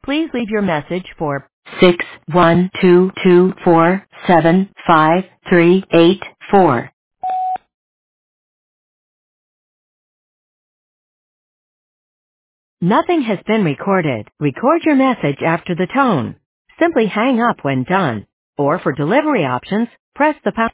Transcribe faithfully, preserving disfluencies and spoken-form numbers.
Please leave your message for six one two two four seven five three eight four. Nothing has been recorded. Record your message after the tone. Simply hang up when done. Or for delivery options, press the pound.